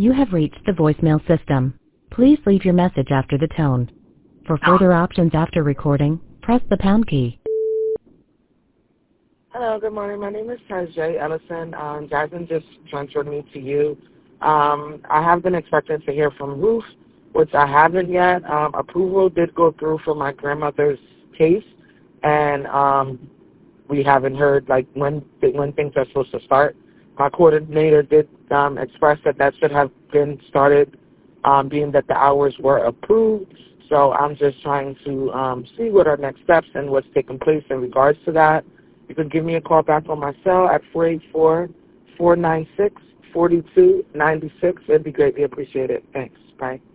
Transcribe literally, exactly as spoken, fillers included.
You have reached the voicemail system. Please leave your message after the tone. For further options after recording, press the pound key. Hello, good morning. My name is Tajay Ellison. Um, Jasmine just transferred me to you. Um, I have been expecting to hear from Ruth, which I haven't yet. Um, approval did go through for my grandmother's case, and um, we haven't heard like when when things are supposed to start. My coordinator did um, express that that should have been started, um, being that the hours were approved. So I'm just trying to um, see what are next steps and what's taking place in regards to that. You can give me a call back on my cell at four eight four, four nine six, four two nine six. It'd be greatly appreciated. Thanks. Bye.